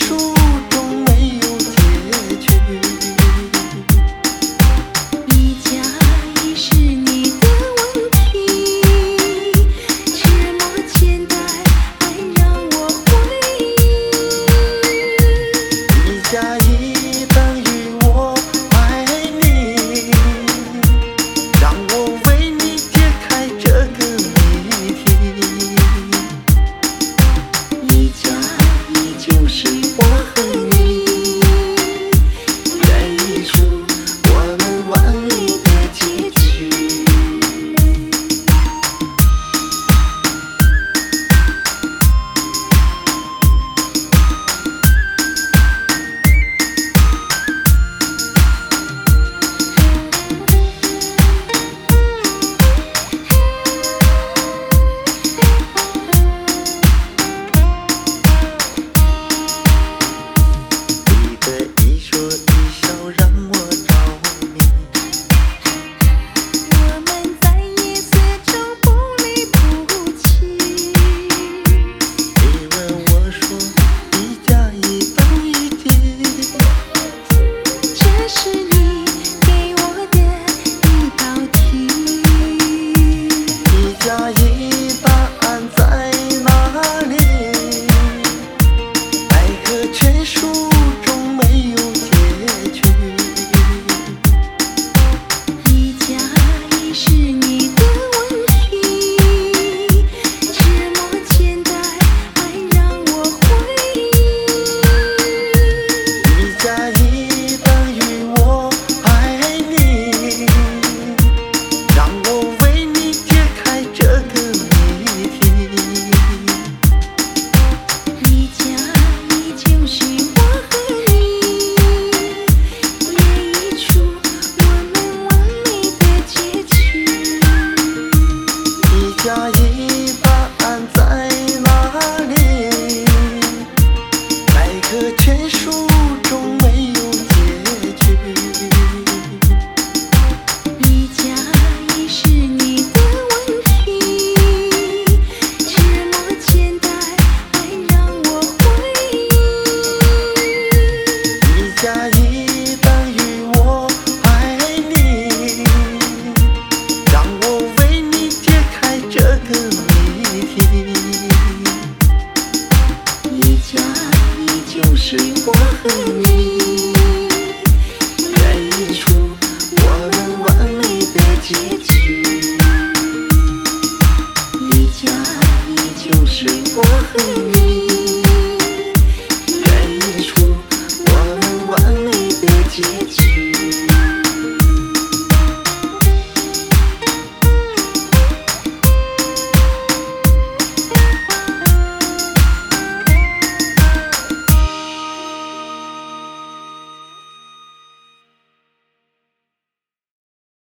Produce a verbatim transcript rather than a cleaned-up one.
数终没有结局。 一加一是你的问题，这么简单，爱让我回忆。 一加一等于我爱你，让我为你解开这个谜题。 一加一就是我和你， 演绎出我们完美的结局。你的一说一笑让我着迷， 我们在夜色中不离不弃。 你问我说一加一等于几？ 这是你给我的一道题。 一加一答案在哪里？百科全书中没有结局。 一加一是你的问题，这么简单，爱让我回忆。 一加一等于我爱你，让我为你解开这个谜题。 一加一就是我和你，演绎出我们完美的结局。 一加一答案在哪里？百科全书中没有结局。 一加一是你的问题，这么简单，爱让我回忆。 一加一等于我爱你，让我为你解开这个谜题。 一加一就是我和你， 演绎出我们完美的结局。 一加一就是我和你， 演绎出我们完美的结局。